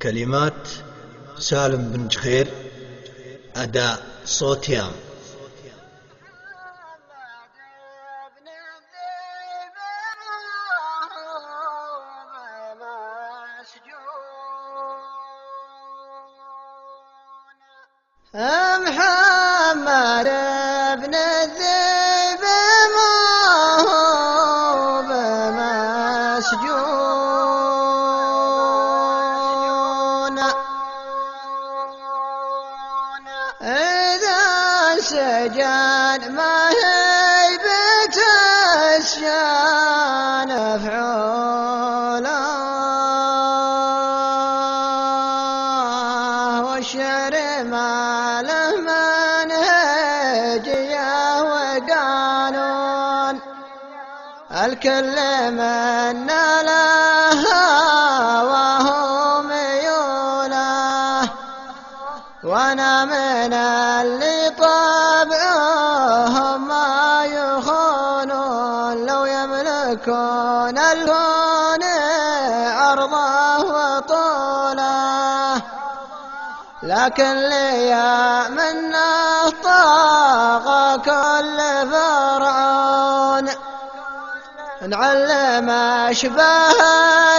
كلمات سالم بن جخير، أداء صوتيام. محمد بن الذئب ما هو بمسجون، إذا سجن ما هي بتسجن فعولا، والشعر ما له منهجية وقانون، الكل منا له وهو ميوله، وانا من اللي طبعهم ما يخونون، لو يملكون الكون عرضه وطوله، لكن لي منه طاغى كل فرعون، نعلم أشباه